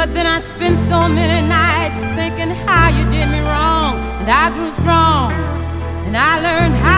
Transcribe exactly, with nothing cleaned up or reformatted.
But then I spent so many nights thinking how you did me wrong, and I grew strong, and I learned how